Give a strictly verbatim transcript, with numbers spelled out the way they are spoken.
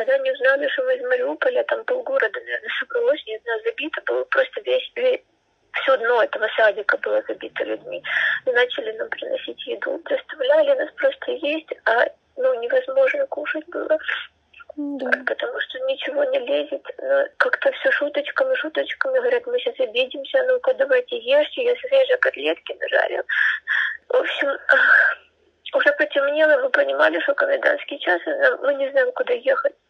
когда они узнали, что мы из Мариуполя, там полгорода, наверное, собралось, не знаю, забито, было просто весь, весь все дно этого садика было забито людьми. И начали нам приносить еду, заставляли нас просто есть, а ну, невозможно кушать было. Да. Потому что ничего не лезет. Но как-то все шуточками, шуточками. Говорят, мы сейчас обидимся, ну-ка давайте ешьте. Я свежие котлетки нажарил. В общем, уже потемнело, мы понимали, что комендантский час, мы не знаем, куда ехать.